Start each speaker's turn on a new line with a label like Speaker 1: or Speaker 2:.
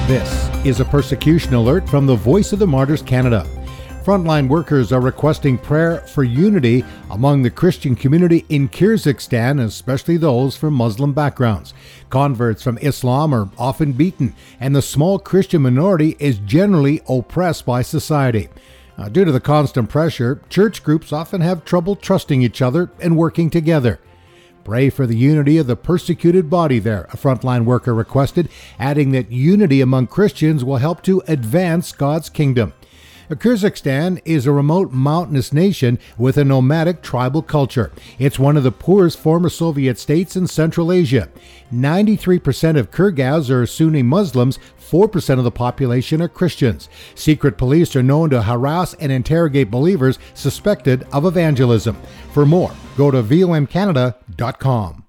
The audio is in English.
Speaker 1: This is a persecution alert from the Voice of the Martyrs Canada. Frontline workers are requesting prayer for unity among the Christian community in Kyrgyzstan, especially those from Muslim backgrounds. Converts from Islam are often beaten, and the small Christian minority is generally oppressed by society. Due to the constant pressure, church groups often have trouble trusting each other and working together. Pray for the unity of the persecuted body there, a frontline worker requested, adding that unity among Christians will help to advance God's kingdom. Kyrgyzstan is a remote mountainous nation with a nomadic tribal culture. It's one of the poorest former Soviet states in Central Asia. 93% of Kyrgyz are Sunni Muslims, 4% of the population are Christians. Secret police are known to harass and interrogate believers suspected of evangelism. For more, go to VOMcanada.com.